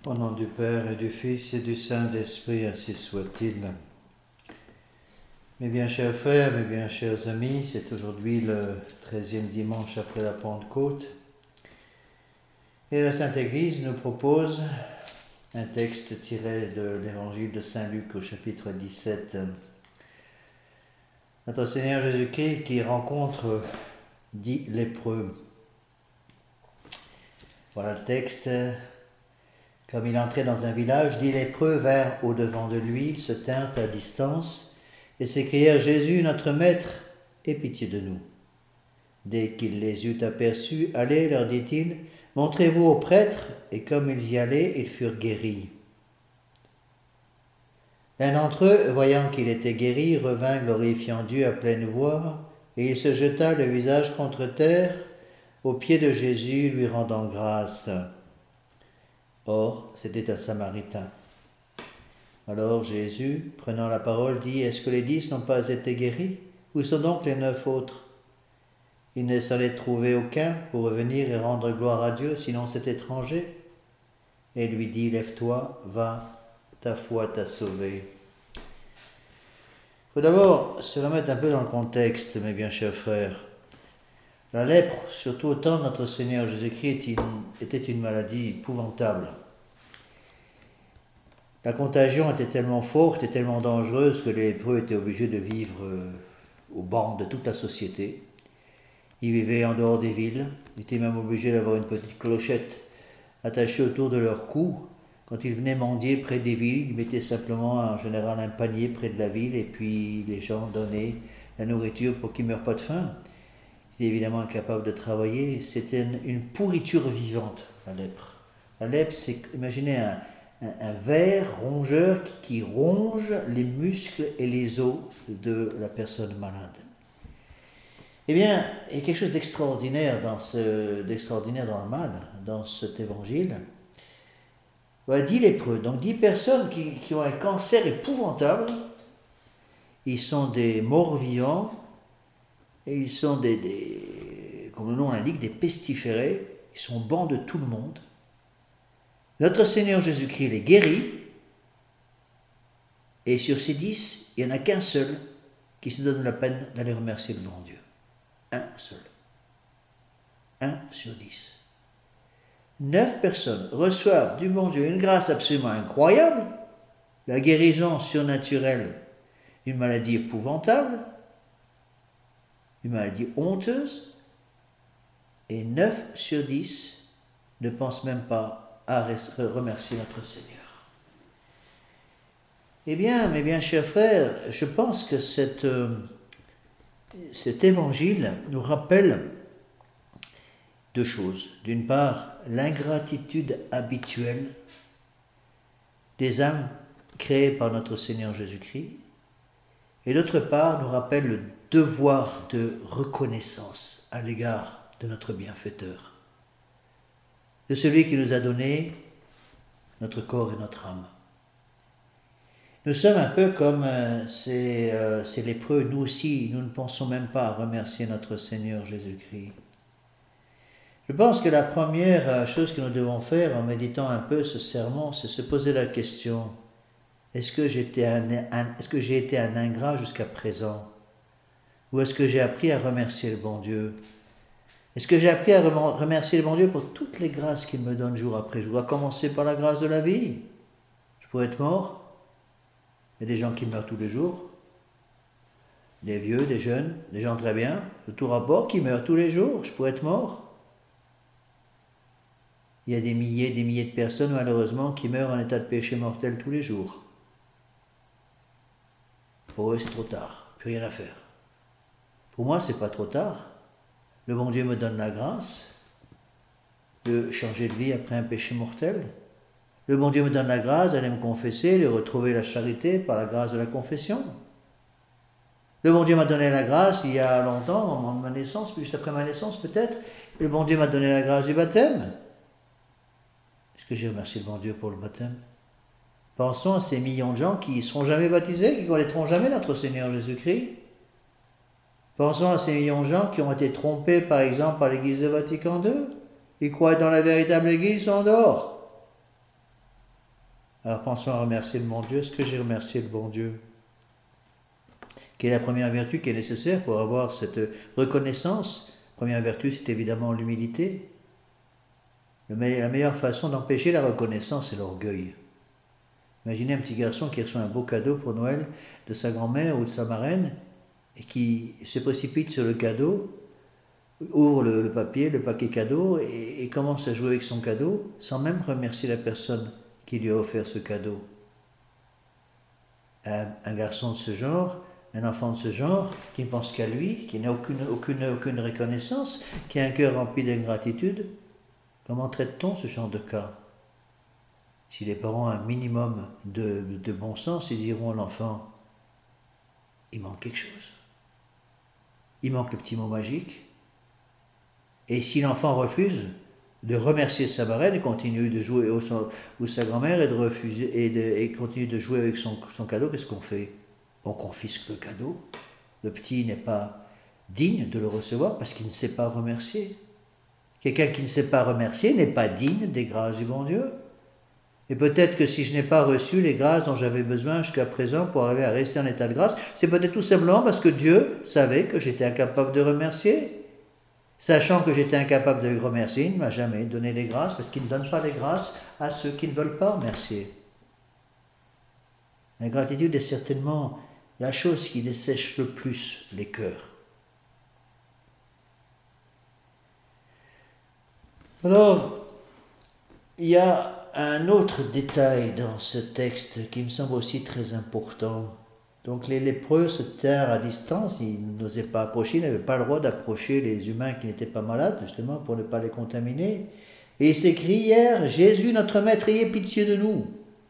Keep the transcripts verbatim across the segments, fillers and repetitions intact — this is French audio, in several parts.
Au nom du Père et du Fils et du Saint-Esprit, ainsi soit-il. Mes bien chers frères, mes bien chers amis, c'est aujourd'hui le treizième dimanche après la Pentecôte. Et la Sainte Église nous propose un texte tiré de l'Évangile de Saint Luc au chapitre dix-sept. Notre Seigneur Jésus-Christ qui rencontre dix lépreux. Voilà le texte. Comme il entrait dans un village, dix lépreux vinrent au-devant de lui, se tinrent à distance et s'écrièrent « Jésus, notre Maître, aie pitié de nous. » Dès qu'il les eut aperçus, « Allez, leur dit-il, montrez-vous aux prêtres. » Et comme ils y allaient, ils furent guéris. L'un d'entre eux, voyant qu'il était guéri, revint glorifiant Dieu à pleine voix, et il se jeta le visage contre terre, aux pieds de Jésus, lui rendant grâce. Or, c'était un Samaritain. Alors Jésus, prenant la parole, dit « Est-ce que les dix n'ont pas été guéris? Où sont donc les neuf autres? Il ne s'en est trouvé aucun pour revenir et rendre gloire à Dieu, sinon cet étranger. » Et lui dit « Lève-toi, va, ta foi t'a sauvé. » Il faut d'abord se remettre un peu dans le contexte, mes bien chers frères. La lèpre, surtout au temps de notre Seigneur Jésus-Christ, était une maladie épouvantable. La contagion était tellement forte et tellement dangereuse que les lépreux étaient obligés de vivre au banc de toute la société. Ils vivaient en dehors des villes, ils étaient même obligés d'avoir une petite clochette attachée autour de leur cou. Quand ils venaient mendier près des villes, ils mettaient simplement en général un panier près de la ville et puis les gens donnaient la nourriture pour qu'ils ne meurent pas de faim. Ils étaient évidemment incapables de travailler. C'était une, une pourriture vivante, la lèpre. La lèpre, c'est, imaginez un, un, un ver rongeur qui, qui ronge les muscles et les os de la personne malade. Eh bien, il y a quelque chose d'extraordinaire dans, ce, d'extraordinaire dans le mal, dans cet évangile. Voilà, dix lépreux, donc dix personnes qui, qui ont un cancer épouvantable. Ils sont des morts vivants. Et ils sont des, des, comme le nom l'indique, des pestiférés. Ils sont bans de tout le monde. Notre Seigneur Jésus-Christ les guérit. Et sur ces dix, il n'y en a qu'un seul qui se donne la peine d'aller remercier le bon Dieu. Un seul. Un sur dix. Neuf personnes reçoivent du bon Dieu une grâce absolument incroyable, la guérison surnaturelle d'une maladie épouvantable, une maladie honteuse, et neuf sur dix ne pensent même pas à remercier notre Seigneur. Eh bien, mes bien chers frères, je pense que cette, euh, cet évangile nous rappelle deux choses. D'une part, l'ingratitude habituelle des âmes créées par notre Seigneur Jésus-Christ, et d'autre part, nous rappelle le devoir de reconnaissance à l'égard de notre bienfaiteur, de celui qui nous a donné notre corps et notre âme. Nous sommes un peu comme euh, ces, euh, ces lépreux, nous aussi, nous ne pensons même pas à remercier notre Seigneur Jésus-Christ. Je pense que la première chose que nous devons faire en méditant un peu ce sermon, c'est se poser la question, est-ce que j'étais un, un, est-ce que j'ai été un ingrat jusqu'à présent? Ou est-ce que j'ai appris à remercier le bon Dieu? Est-ce que j'ai appris à remercier le bon Dieu pour toutes les grâces qu'il me donne jour après jour, à commencer par la grâce de la vie? Je pourrais être mort. Il y a des gens qui meurent tous les jours. Des vieux, des jeunes, des gens très bien, de tout rapport, qui meurent tous les jours. Je pourrais être mort. Il y a des milliers et des milliers de personnes, malheureusement, qui meurent en état de péché mortel tous les jours. Pour eux, c'est trop tard. Plus rien à faire. Pour moi, c'est pas trop tard. Le bon Dieu me donne la grâce de changer de vie après un péché mortel. Le bon Dieu me donne la grâce d'aller me confesser, de retrouver la charité par la grâce de la confession. Le bon Dieu m'a donné la grâce il y a longtemps, au moment de ma naissance, juste après ma naissance peut-être. Le bon Dieu m'a donné la grâce du baptême. Est-ce que j'ai remercié le bon Dieu pour le baptême? Pensons à ces millions de gens qui ne seront jamais baptisés, qui ne connaîtront jamais notre Seigneur Jésus-Christ. Pensons à ces millions de gens qui ont été trompés, par exemple, par l'Église de Vatican deux. Ils croient dans la véritable Église, ils sont en dehors. Alors pensons à remercier le bon Dieu. Est-ce que j'ai remercié le bon Dieu? Quelle est la première vertu qui est nécessaire pour avoir cette reconnaissance? La première vertu, c'est évidemment l'humilité. La meilleure façon d'empêcher la reconnaissance, c'est l'orgueil. Imaginez un petit garçon qui reçoit un beau cadeau pour Noël de sa grand-mère ou de sa marraine et qui se précipite sur le cadeau, ouvre le, le papier, le paquet cadeau et, et commence à jouer avec son cadeau sans même remercier la personne qui lui a offert ce cadeau. Un, un garçon de ce genre, un enfant de ce genre, qui ne pense qu'à lui, qui n'a aucune, aucune, aucune reconnaissance, qui a un cœur rempli d'ingratitude, comment traite-t-on ce genre de cas? Si les parents ont un minimum de, de bon sens, ils diront à l'enfant, il manque quelque chose. Il manque le petit mot magique. Et si l'enfant refuse de remercier sa marraine et continue de jouer, ou, son, ou sa grand-mère, et de refuser et, de, et continue de jouer avec son, son cadeau, qu'est-ce qu'on fait? On confisque le cadeau. Le petit n'est pas digne de le recevoir parce qu'il ne sait pas remercier. Quelqu'un qui ne sait pas remercier n'est pas digne des grâces du bon Dieu. Et peut-être que si je n'ai pas reçu les grâces dont j'avais besoin jusqu'à présent pour arriver à rester en état de grâce, c'est peut-être tout simplement parce que Dieu savait que j'étais incapable de remercier. Sachant que j'étais incapable de remercier, il ne m'a jamais donné les grâces parce qu'il ne donne pas les grâces à ceux qui ne veulent pas remercier. L'ingratitude est certainement la chose qui dessèche le plus les cœurs. Alors, il y a un autre détail dans ce texte qui me semble aussi très important. Donc les lépreux se tinrent à distance, ils n'osaient pas approcher, ils n'avaient pas le droit d'approcher les humains qui n'étaient pas malades, justement pour ne pas les contaminer. Et ils s'écrièrent, Jésus notre Maître, ayez pitié de nous.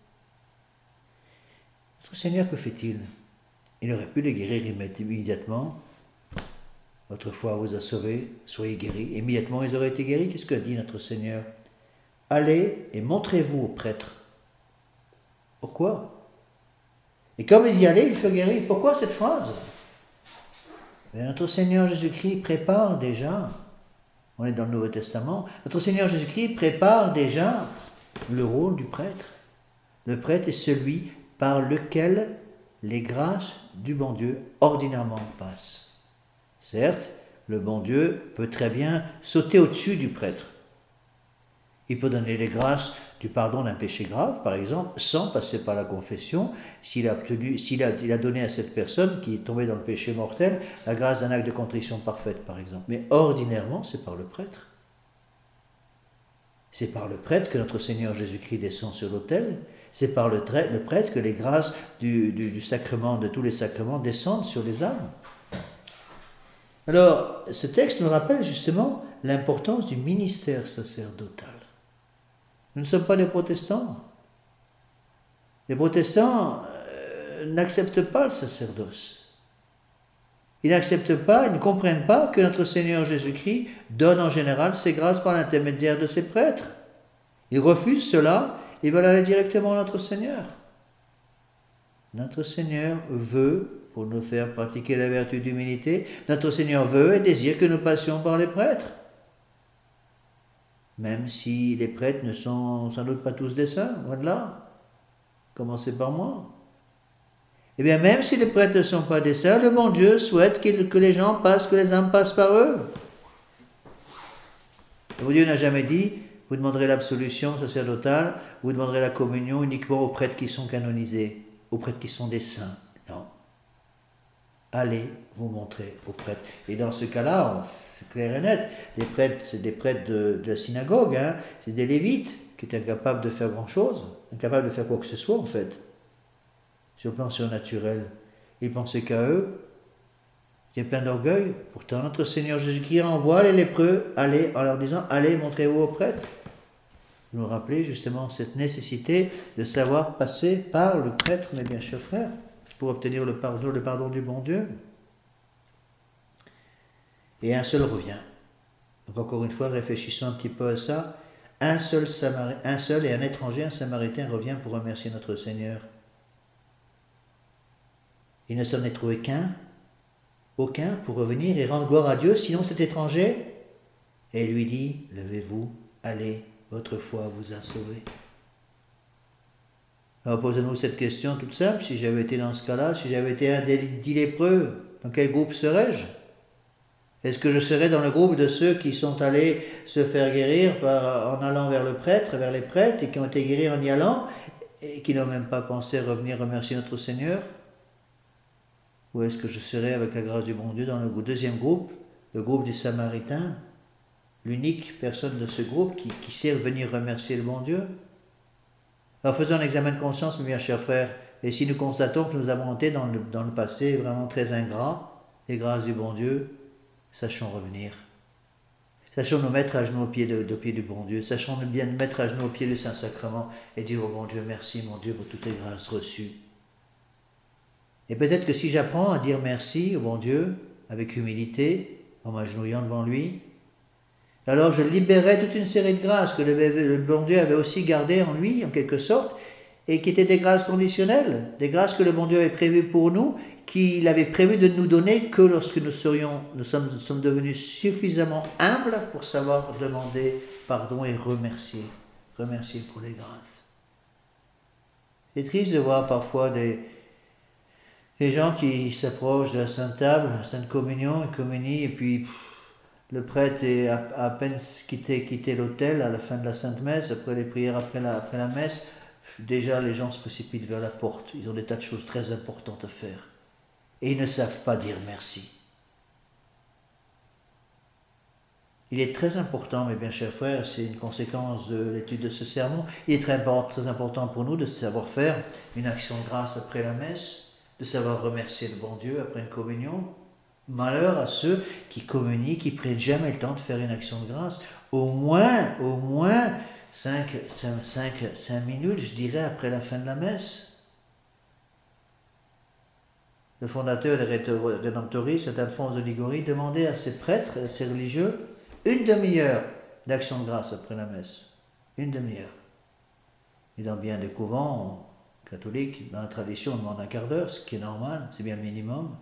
Notre Seigneur, que fait-il? Il aurait pu les guérir immédiatement. Votre foi vous a sauvés, soyez guéris. Immédiatement, ils auraient été guéris. Qu'est-ce que dit notre Seigneur? Allez et montrez-vous aux prêtres. Pourquoi? Et comme ils y allaient, ils furent guéris. Pourquoi cette phrase? Mais notre Seigneur Jésus-Christ prépare déjà, on est dans le Nouveau Testament, notre Seigneur Jésus-Christ prépare déjà le rôle du prêtre. Le prêtre est celui par lequel les grâces du bon Dieu ordinairement passent. Certes, le bon Dieu peut très bien sauter au-dessus du prêtre. Il peut donner les grâces du pardon d'un péché grave, par exemple, sans passer par la confession, s'il a, obtenu, s'il a, il a donné à cette personne qui est tombée dans le péché mortel la grâce d'un acte de contrition parfaite, par exemple. Mais ordinairement, c'est par le prêtre. C'est par le prêtre que notre Seigneur Jésus-Christ descend sur l'autel. C'est par le, tra- le prêtre que les grâces du, du, du sacrement, de tous les sacrements, descendent sur les âmes. Alors, ce texte nous rappelle justement l'importance du ministère sacerdotal. Nous ne sommes pas des protestants. Les protestants euh, n'acceptent pas le sacerdoce. Ils n'acceptent pas, ils ne comprennent pas que notre Seigneur Jésus-Christ donne en général ses grâces par l'intermédiaire de ses prêtres. Ils refusent cela, ils veulent aller directement à notre Seigneur. Notre Seigneur veut, pour nous faire pratiquer la vertu d'humilité, notre Seigneur veut et désire que nous passions par les prêtres. Même si les prêtres ne sont sans doute pas tous des saints, loin de là. Commencez par moi. Eh bien, même si les prêtres ne sont pas des saints, le bon Dieu souhaite que les gens passent, que les âmes passent par eux. Le bon Dieu n'a jamais dit, vous demanderez l'absolution sacerdotale, vous demanderez la communion uniquement aux prêtres qui sont canonisés, aux prêtres qui sont des saints. Non. Allez vous montrer aux prêtres. Et dans ce cas-là, c'est clair et net, les prêtres, c'est des prêtres de, de la synagogue, hein, c'est des lévites qui étaient incapables de faire grand-chose, incapables de faire quoi que ce soit en fait, sur le plan surnaturel. Ils pensaient qu'à eux, il y a plein d'orgueil. Pourtant, notre Seigneur Jésus-Christ envoie les lépreux, allez, en leur disant, allez, montrez-vous aux prêtres. Vous nous rappelez justement cette nécessité de savoir passer par le prêtre, mes bien chers frères, pour obtenir le pardon, le pardon du bon Dieu. Et un seul revient. Donc encore une fois, réfléchissons un petit peu à ça. Un seul, Samari- un seul et un étranger, un Samaritain, revient pour remercier notre Seigneur. Il ne s'en est trouvé qu'un, aucun, pour revenir et rendre gloire à Dieu, sinon cet étranger. Et il lui dit, levez-vous, allez, votre foi vous a sauvé. Alors posez-nous cette question toute simple, si j'avais été dans ce cas-là, si j'avais été un des dix lépreux, dans quel groupe serais-je? Est-ce que je serais dans le groupe de ceux qui sont allés se faire guérir par, en allant vers le prêtre, vers les prêtres, et qui ont été guéris en y allant, et qui n'ont même pas pensé revenir remercier notre Seigneur? Ou est-ce que je serais, avec la grâce du bon Dieu, dans le deuxième groupe, le groupe des Samaritains, l'unique personne de ce groupe qui, qui sait venir remercier le bon Dieu? Alors faisons un examen de conscience, mes bien chers frères, et si nous constatons que nous avons été dans le, dans le passé vraiment très ingrats, les grâces du bon Dieu, sachons revenir. Sachons nous mettre à genoux au pied, de, de pied du bon Dieu. Sachons nous bien mettre à genoux au pied du Saint-Sacrement et dire au bon Dieu, merci mon Dieu pour toutes les grâces reçues. Et peut-être que si j'apprends à dire merci au bon Dieu, avec humilité, en m'agenouillant devant lui, alors je libérerai toute une série de grâces que le, le bon Dieu avait aussi gardées en lui, en quelque sorte, et qui étaient des grâces conditionnelles, des grâces que le bon Dieu avait prévues pour nous, qu'il avait prévu de nous donner que lorsque nous serions, nous sommes, nous sommes devenus suffisamment humbles pour savoir demander pardon et remercier, remercier pour les grâces. C'est triste de voir parfois des, des gens qui s'approchent de la Sainte Table, la Sainte Communion, et communient, et puis pff, le prêtre est à, à peine quitté, quitté l'autel à la fin de la Sainte Messe, après les prières, après la, après la messe, déjà les gens se précipitent vers la porte, ils ont des tas de choses très importantes à faire. Et ils ne savent pas dire merci. Il est très important, mes bien chers frères, c'est une conséquence de l'étude de ce sermon, il est très, très important pour nous de savoir faire une action de grâce après la messe, de savoir remercier le bon Dieu après une communion. Malheur à ceux qui communient, qui ne prennent jamais le temps de faire une action de grâce. Au moins, au moins cinq minutes, je dirais, après la fin de la messe. Le fondateur des Rédemptoristes, Saint Alphonse de Liguori, demandait à ses prêtres et à ses religieux une demi-heure d'action de grâce après la messe. Une demi-heure. Et dans bien des couvents catholiques, dans la tradition, on demande un quart d'heure, ce qui est normal, c'est bien le minimum.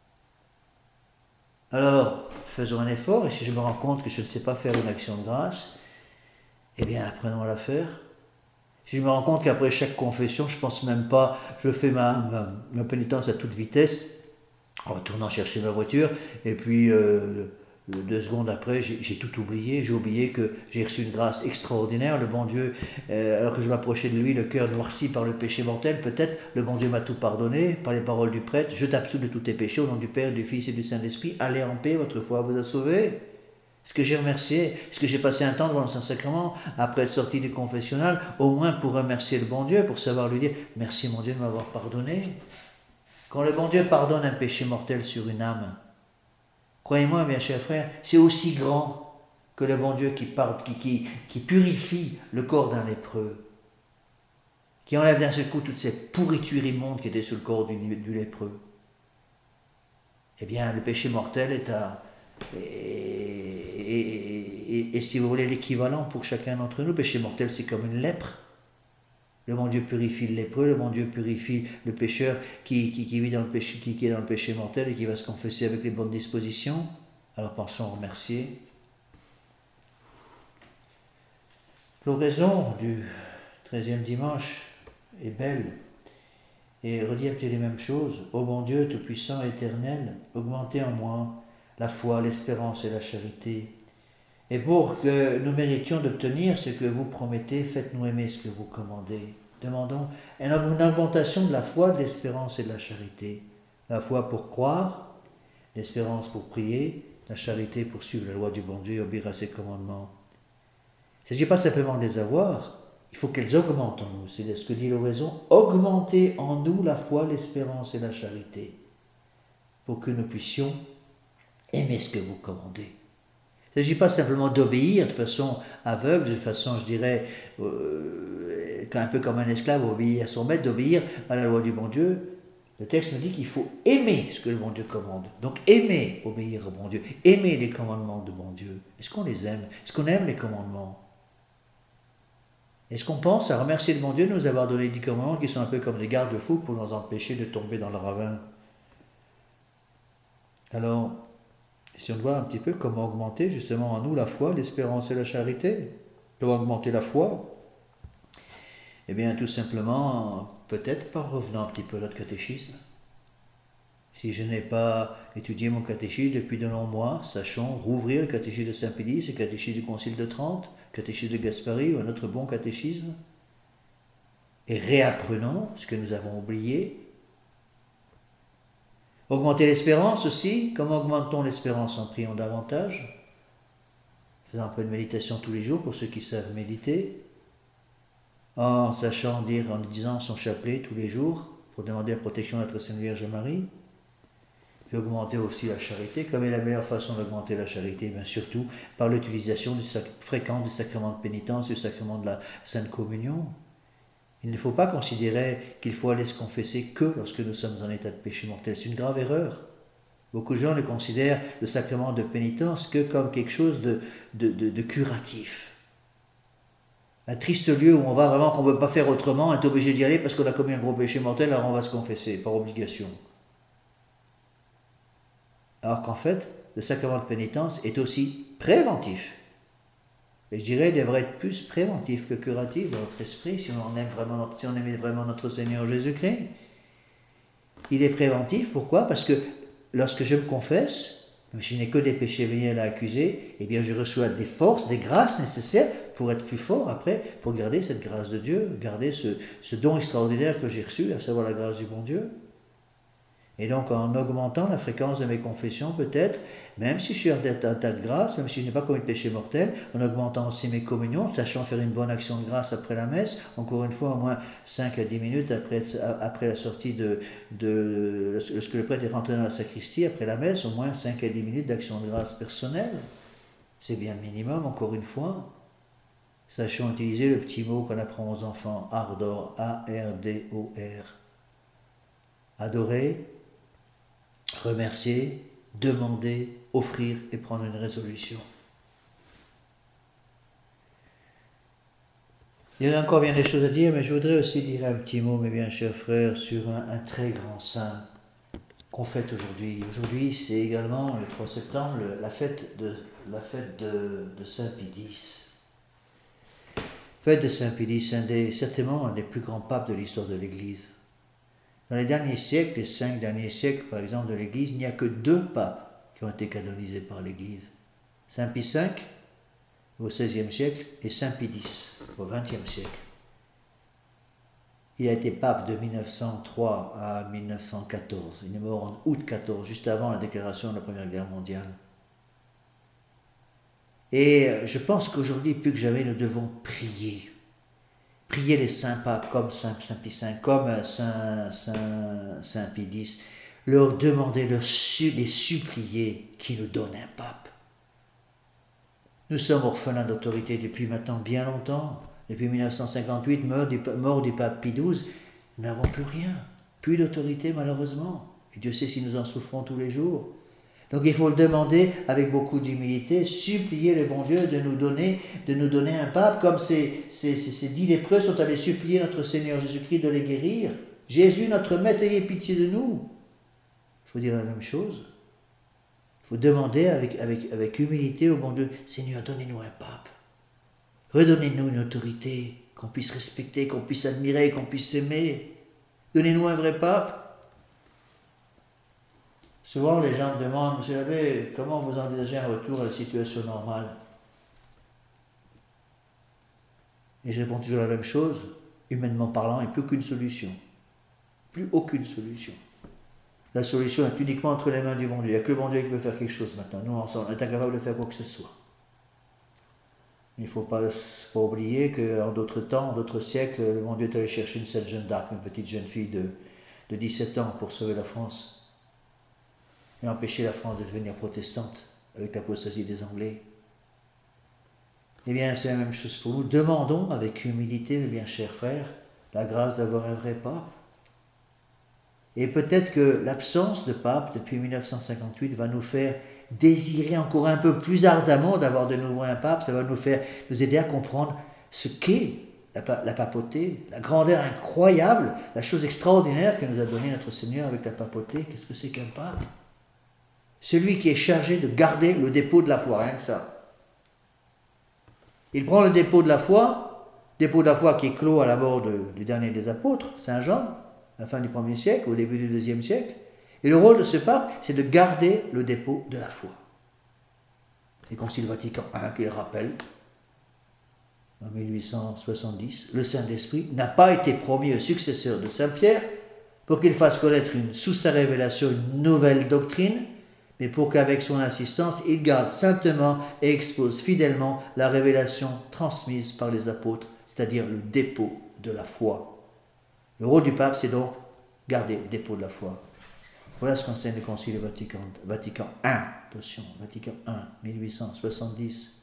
Alors, faisons un effort, et si je me rends compte que je ne sais pas faire une action de grâce, eh bien, apprenons à la faire. Si je me rends compte qu'après chaque confession, je ne pense même pas, je fais ma, ma, ma pénitence à toute vitesse, en retournant chercher ma voiture, et puis euh, deux secondes après, j'ai, j'ai tout oublié, j'ai oublié que j'ai reçu une grâce extraordinaire, le bon Dieu, euh, alors que je m'approchais de lui, le cœur noirci par le péché mortel, peut-être, le bon Dieu m'a tout pardonné, par les paroles du prêtre, je t'absous de tous tes péchés, au nom du Père, du Fils et du Saint-Esprit, allez en paix, votre foi vous a sauvé. Est-ce que j'ai remercié? Est-ce que j'ai passé un temps devant le Saint-Sacrement, après être sorti du confessionnal, au moins pour remercier le bon Dieu, pour savoir lui dire « Merci mon Dieu de m'avoir pardonné ». Quand le bon Dieu pardonne un péché mortel sur une âme, croyez-moi, mes chers frères, c'est aussi grand que le bon Dieu qui, pardonne, qui, qui, qui purifie le corps d'un lépreux, qui enlève d'un seul coup toute cette pourriture immonde qui était sur le corps du, du lépreux. Eh bien, le péché mortel est à... Et, et, et, et si vous voulez l'équivalent pour chacun d'entre nous, le péché mortel c'est comme une lèpre. Le bon Dieu purifie le lépreux, le bon Dieu purifie le pécheur qui, qui, qui vit dans le péché, qui, qui est dans le péché mortel et qui va se confesser avec les bonnes dispositions. Alors pensons à remercier. L'oraison du treizième dimanche est belle et redit un peu les mêmes choses. Ô bon Dieu tout-puissant et éternel, augmentez en moi la foi, l'espérance et la charité. Et pour que nous méritions d'obtenir ce que vous promettez, faites-nous aimer ce que vous commandez. Demandons une augmentation de la foi, de l'espérance et de la charité. La foi pour croire, l'espérance pour prier, la charité pour suivre la loi du bon Dieu et obéir à ses commandements. Il ne s'agit pas simplement de les avoir, il faut qu'elles augmentent en nous. C'est ce que dit l'oraison. Augmentez en nous la foi, l'espérance et la charité, pour que nous puissions aimer ce que vous commandez. Il ne s'agit pas simplement d'obéir de façon aveugle, de façon, je dirais, euh, un peu comme un esclave obéit à son maître, d'obéir à la loi du bon Dieu. Le texte nous dit qu'il faut aimer ce que le bon Dieu commande. Donc aimer obéir au bon Dieu, aimer les commandements du bon Dieu. Est-ce qu'on les aime? Est-ce qu'on aime les commandements? Est-ce qu'on pense à remercier le bon Dieu de nous avoir donné dix commandements qui sont un peu comme des garde-fous pour nous empêcher de tomber dans le ravin? Alors, si on voit un petit peu comment augmenter justement en nous la foi, l'espérance et la charité, comment augmenter la foi, Eh bien, tout simplement, peut-être par revenant un petit peu à notre catéchisme. Si je n'ai pas étudié mon catéchisme depuis de longs mois, sachons rouvrir le catéchisme de Saint-Pédis, le catéchisme du Concile de Trente, le catéchisme de Gaspari ou un autre bon catéchisme, et réapprenons ce que nous avons oublié. Augmenter l'espérance aussi. Comment augmente-t-on l'espérance? En priant davantage, faisant un peu de méditation tous les jours pour ceux qui savent méditer, en sachant dire, en disant son chapelet tous les jours pour demander la protection de notre Sainte Vierge Marie. Puis augmenter aussi la charité. Quelle est la meilleure façon d'augmenter la charité? Bien surtout par l'utilisation du sac- fréquente du sacrement de pénitence et du sacrement de la Sainte Communion. Il ne faut pas considérer qu'il faut aller se confesser que lorsque nous sommes en état de péché mortel. C'est une grave erreur. Beaucoup de gens ne considèrent le sacrement de pénitence que comme quelque chose de, de, de, de curatif. Un triste lieu où on va vraiment qu'on ne peut pas faire autrement, on est obligé d'y aller parce qu'on a commis un gros péché mortel, alors on va se confesser, par obligation. Alors qu'en fait, le sacrement de pénitence est aussi préventif. Et je dirais, il devrait être plus préventif que curatif dans notre esprit, si on aime vraiment notre, si on aimait vraiment notre Seigneur Jésus-Christ. Il est préventif, pourquoi? Parce que lorsque je me confesse, je n'ai que des péchés veniels à accuser, eh bien je reçois des forces, des grâces nécessaires pour être plus fort après, pour garder cette grâce de Dieu, garder ce, ce don extraordinaire que j'ai reçu, à savoir la grâce du bon Dieu. Et donc en augmentant la fréquence de mes confessions, peut-être, même si je suis en état de grâce, même si je n'ai pas commis de péché mortel, en augmentant aussi mes communions, sachant faire une bonne action de grâce après la messe, encore une fois au moins cinq à dix minutes après, après la sortie de, de... Lorsque le prêtre est rentré dans la sacristie, après la messe, au moins cinq à dix minutes d'action de grâce personnelle. C'est bien le minimum, encore une fois. Sachons utiliser le petit mot qu'on apprend aux enfants, ardor, A R D O R. Adorer, remercier, demander, offrir et prendre une résolution. Il y a encore bien des choses à dire, mais je voudrais aussi dire un petit mot, mes bien chers frères, sur un, un très grand saint qu'on fête aujourd'hui. Aujourd'hui, c'est également le trois septembre, le, la fête de, la fête de, de Saint-Pédis. Fête de Saint-Pédis, un des, certainement un des plus grands papes de l'histoire de l'Église. Dans les derniers siècles, les cinq derniers siècles par exemple de l'Église, il n'y a que deux papes qui ont été canonisés par l'Église. Saint Pie cinq au seizième siècle et Saint Pédis au vingtième siècle. Il a été pape de mille neuf cent trois à mille neuf cent quatorze. Il est mort en août quatorze, juste avant la déclaration de la Première Guerre mondiale. Et je pense qu'aujourd'hui, plus que jamais, nous devons prier. Prier les saints papes comme Saint, Saint Pie cinq, comme Saint, Saint, Saint Pédis, leur demander, leur su, les supplier qu'ils nous donnent un pape. Nous sommes orphelins d'autorité depuis maintenant bien longtemps. Depuis mille neuf cent cinquante-huit, mort du, mort du pape Pie douze, nous n'avons plus rien, plus d'autorité malheureusement. Et Dieu sait si nous en souffrons tous les jours. Donc il faut le demander avec beaucoup d'humilité, supplier le bon Dieu de nous donner, de nous donner un pape, comme ces, ces, ces, ces dix lépreux sont allés supplier notre Seigneur Jésus-Christ de les guérir. Jésus, notre Maître, ayez pitié de nous. Il faut dire la même chose. Il faut demander avec, avec, avec humilité au bon Dieu, Seigneur, donnez-nous un pape. Redonnez-nous une autorité qu'on puisse respecter, qu'on puisse admirer, qu'on puisse aimer. Donnez-nous un vrai pape. Souvent, les gens me demandent, Monsieur l'abbé, comment vous envisagez un retour à la situation normale? Et je réponds toujours la même chose, humainement parlant, il n'y a plus qu'une solution. Plus aucune solution. La solution est uniquement entre les mains du bon Dieu. Il n'y a que le bon Dieu qui peut faire quelque chose maintenant. Nous, on est incapable de faire quoi que ce soit. Il ne faut pas, pas oublier qu'en d'autres temps, en d'autres siècles, le bon Dieu est allé chercher une seule Jeanne d'Arc, une petite jeune fille de, de dix-sept ans pour sauver la France. Et empêcher la France de devenir protestante avec l'apostasie des Anglais. Eh bien, c'est la même chose pour nous. Demandons avec humilité, mes bien chers frères, la grâce d'avoir un vrai pape. Et peut-être que l'absence de pape depuis mille neuf cent cinquante-huit va nous faire désirer encore un peu plus ardemment d'avoir de nouveau un pape. Ça va nous faire, nous aider à comprendre ce qu'est la, la papauté, la grandeur incroyable, la chose extraordinaire que nous a donné notre Seigneur avec la papauté. Qu'est-ce que c'est qu'un pape? Celui qui est chargé de garder le dépôt de la foi, rien que ça. Il prend le dépôt de la foi Dépôt de la foi qui est clos à la mort de, du dernier des apôtres, Saint Jean, à la fin du premier siècle, au début du deuxième siècle. Et le rôle de ce pape, c'est de garder le dépôt de la foi. C'est le Concile Vatican un qui le rappelle, en mille huit cent soixante-dix, le Saint-Esprit n'a pas été promis au successeur de Saint-Pierre pour qu'il fasse connaître une, sous sa révélation une nouvelle doctrine, mais pour qu'avec son assistance, il garde saintement et expose fidèlement la révélation transmise par les apôtres, c'est-à-dire le dépôt de la foi. Le rôle du pape, c'est donc garder le dépôt de la foi. Voilà ce qu'enseigne le Concile Vatican, Vatican un. Attention, Vatican un, mille huit cent soixante-dix.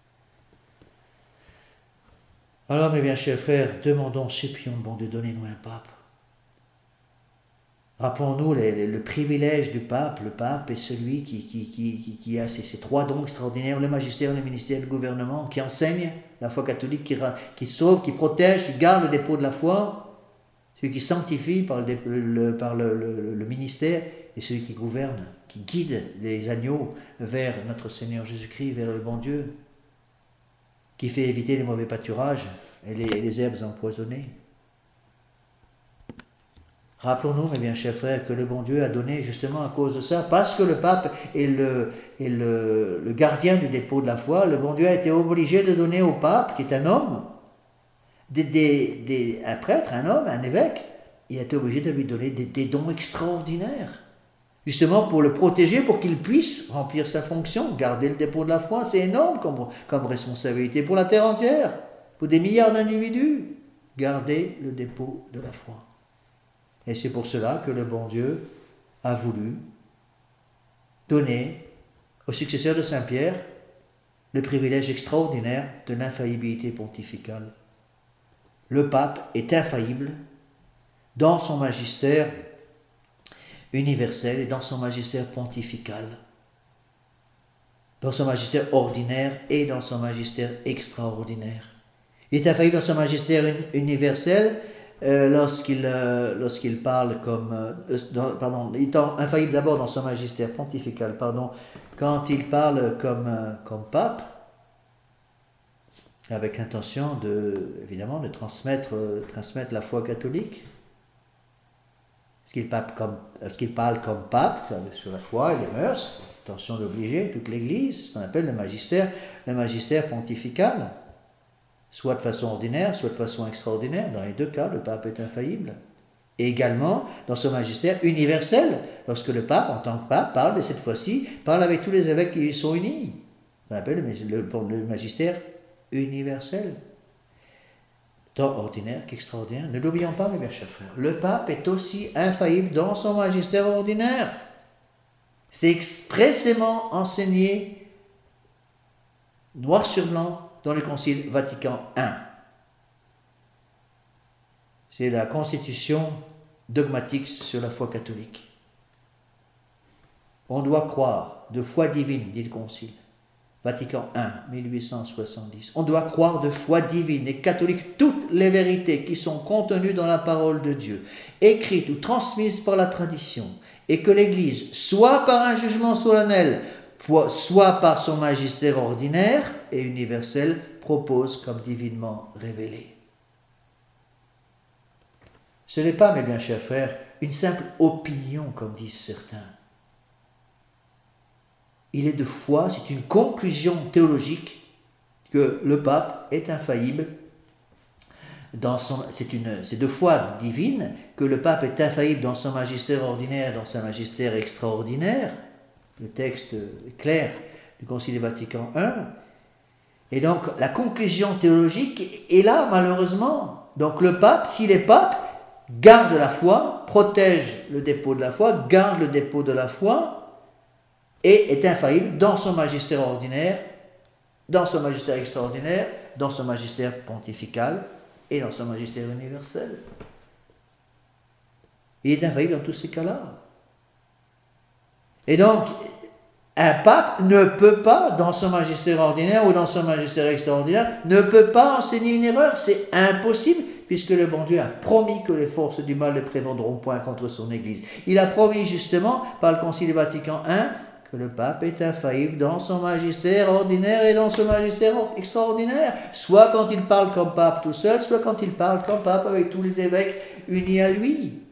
Alors, mes bien chers frères, demandons, supplions le bon Dieu, donnez-nous un pape. Rappelons-nous les, les, le privilège du pape. Le pape est celui qui, qui, qui, qui a ces, ces trois dons extraordinaires, le magistère, le ministère, le gouvernement, qui enseigne la foi catholique, qui, qui sauve, qui protège, qui garde le dépôt de la foi, celui qui sanctifie par le, le, par le, le, le ministère, et celui qui gouverne, qui guide les agneaux vers notre Seigneur Jésus-Christ, vers le bon Dieu, qui fait éviter les mauvais pâturages et les, et les herbes empoisonnées. Rappelons-nous, mes bien chers frères, que le bon Dieu a donné justement à cause de ça, parce que le pape est, le, est le, le gardien du dépôt de la foi, le bon Dieu a été obligé de donner au pape, qui est un homme, des, des, des, un prêtre, un homme, un évêque, il a été obligé de lui donner des, des dons extraordinaires, justement pour le protéger, pour qu'il puisse remplir sa fonction, garder le dépôt de la foi. C'est énorme comme, comme responsabilité pour la terre entière, pour des milliards d'individus, garder le dépôt de la foi. Et c'est pour cela que le bon Dieu a voulu donner au successeur de Saint-Pierre le privilège extraordinaire de l'infaillibilité pontificale. Le pape est infaillible dans son magistère universel et dans son magistère pontifical, dans son magistère ordinaire et dans son magistère extraordinaire. Il est infaillible dans son magistère universel euh, lorsqu'il, euh, lorsqu'il parle comme... Euh, dans, pardon, il est infaillible d'abord dans son magistère pontifical, pardon, quand il parle comme, euh, comme pape, avec l'intention de, évidemment, de transmettre, euh, transmettre la foi catholique. Est-ce qu'il, pape comme, est-ce qu'il parle comme pape, sur la foi et les mœurs, attention d'obliger toute l'Église, ce qu'on appelle le magistère, le magistère pontifical, soit de façon ordinaire, soit de façon extraordinaire. Dans les deux cas, le pape est infaillible. Et également dans son magistère universel, lorsque le pape, en tant que pape, parle, et cette fois-ci, parle avec tous les évêques qui lui sont unis. On appelle le, le, le magistère universel. Tant ordinaire qu'extraordinaire. Ne l'oublions pas, mes bien chers frères. Le pape est aussi infaillible dans son magistère ordinaire. C'est expressément enseigné, noir sur blanc, dans le Concile Vatican un. C'est la constitution dogmatique sur la foi catholique. On doit croire de foi divine, dit le Concile. Vatican un, mille huit cent soixante-dix. On doit croire de foi divine et catholique toutes les vérités qui sont contenues dans la parole de Dieu, écrites ou transmises par la tradition, et que l'Église, soit par un jugement solennel, soit par son magistère ordinaire et universel, propose comme divinement révélé. Ce n'est pas, mes bien chers frères, une simple opinion, comme disent certains. Il est de foi, c'est une conclusion théologique que le pape est infaillible. Dans son, c'est, une, c'est de foi divine que le pape est infaillible dans son magistère ordinaire, dans son magistère extraordinaire. Le texte est clair du Concile Vatican un. Et donc la conclusion théologique est là, malheureusement. Donc le pape, s'il est pape, garde la foi, protège le dépôt de la foi, garde le dépôt de la foi, et est infaillible dans son magistère ordinaire, dans son magistère extraordinaire, dans son magistère pontifical et dans son magistère universel. Il est infaillible dans tous ces cas-là. Et donc, un pape ne peut pas, dans son magistère ordinaire ou dans son magistère extraordinaire, ne peut pas enseigner une erreur. C'est impossible, puisque le bon Dieu a promis que les forces du mal ne prévaudront point contre son Église. Il a promis justement, par le Concile Vatican un, que le pape est infaillible dans son magistère ordinaire et dans son magistère extraordinaire, soit quand il parle comme pape tout seul, soit quand il parle comme pape avec tous les évêques unis à lui.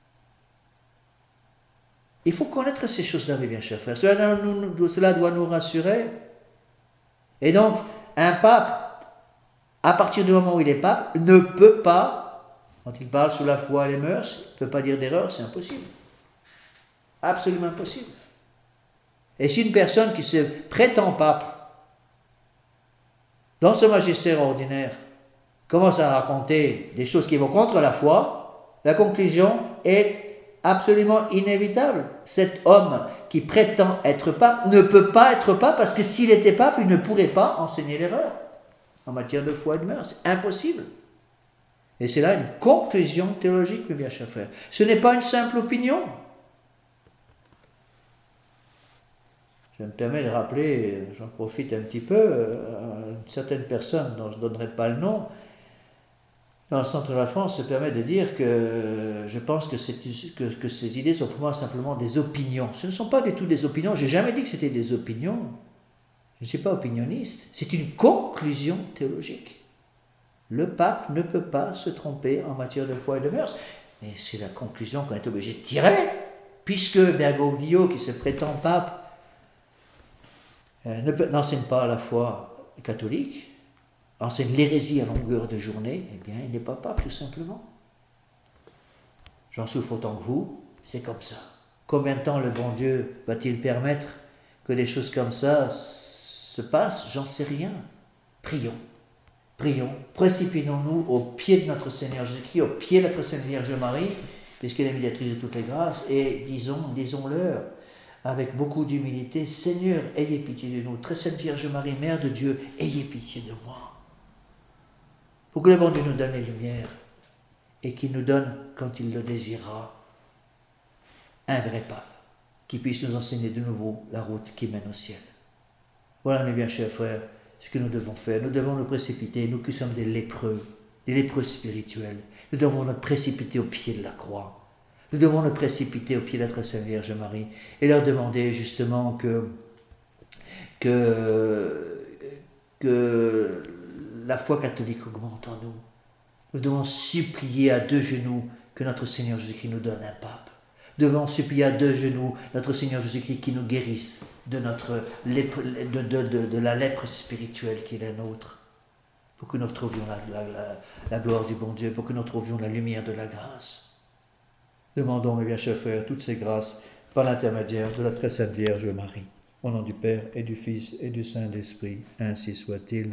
Il faut connaître ces choses-là, mes bien chers frères. Cela, nous, cela doit nous rassurer. Et donc, un pape, à partir du moment où il est pape, ne peut pas, quand il parle sous la foi et les mœurs, il ne peut pas dire d'erreur, c'est impossible. Absolument impossible. Et si une personne qui se prétend pape, dans ce magistère ordinaire, commence à raconter des choses qui vont contre la foi, la conclusion est absolument inévitable. Cet homme qui prétend être pape ne peut pas être pape parce que s'il était pape, il ne pourrait pas enseigner l'erreur en matière de foi et de mœurs. C'est impossible. Et c'est là une conclusion théologique, mes bien chers frères. Ce n'est pas une simple opinion. Je me permets de rappeler, j'en profite un petit peu, euh, une certaine personne dont je ne donnerai pas le nom, dans le centre de la France, se permet de dire que je pense que, que, que ces idées sont pour moi simplement des opinions. Ce ne sont pas du tout des opinions. Je n'ai jamais dit que c'était des opinions. Je ne suis pas opinionniste. C'est une conclusion théologique. Le pape ne peut pas se tromper en matière de foi et de mœurs. Et c'est la conclusion qu'on est obligé de tirer, puisque Bergoglio, qui se prétend pape, euh, n'enseigne pas la foi catholique, enseigne l'hérésie à longueur de journée, eh bien, il n'est pas pape, tout simplement. J'en souffre autant que vous, c'est comme ça. Combien de temps le bon Dieu va-t-il permettre que des choses comme ça se passent? J'en sais rien. Prions, prions, précipitons-nous au pied de notre Seigneur Jésus-Christ, au pied de notre Sainte Vierge Marie, puisqu'elle est médiatrice de toutes les grâces, et disons, disons-leur, avec beaucoup d'humilité, Seigneur, ayez pitié de nous. Très Sainte Vierge Marie, Mère de Dieu, ayez pitié de moi. Pour que le bon Dieu nous donne les lumières et qu'il nous donne, quand il le désirera, un vrai pape qui puisse nous enseigner de nouveau la route qui mène au ciel. Voilà, mes bien chers frères, ce que nous devons faire. Nous devons nous précipiter, nous qui sommes des lépreux, des lépreux spirituels. Nous devons nous précipiter au pied de la croix. Nous devons nous précipiter au pied de la très Sainte Vierge Marie et leur demander justement que, que, que la foi catholique augmente en nous. Nous devons supplier à deux genoux que notre Seigneur Jésus-Christ nous donne un pape. Nous devons supplier à deux genoux notre Seigneur Jésus-Christ qui nous guérisse de, notre lèpre, de, de, de, de la lèpre spirituelle qui est la nôtre, pour que nous retrouvions la, la, la, la gloire du bon Dieu, pour que nous trouvions la lumière de la grâce. Demandons, mes bien chers frères, toutes ces grâces par l'intermédiaire de la très sainte Vierge Marie. Au nom du Père et du Fils et du Saint-Esprit, ainsi soit-il.